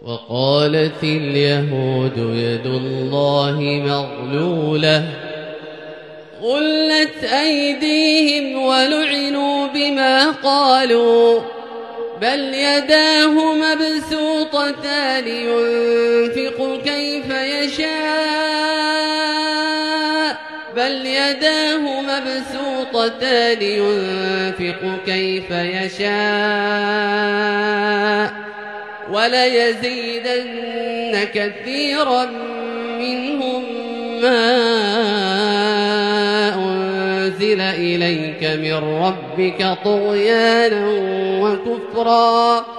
وقالت اليهود يد الله مغلولة غلت أيديهم ولعنوا بما قالوا بل يداه مبسوطتان ينفق كيف يشاء وليزيدن كثيرا منهم ما أنزل إليك من ربك طغيانا وكفرا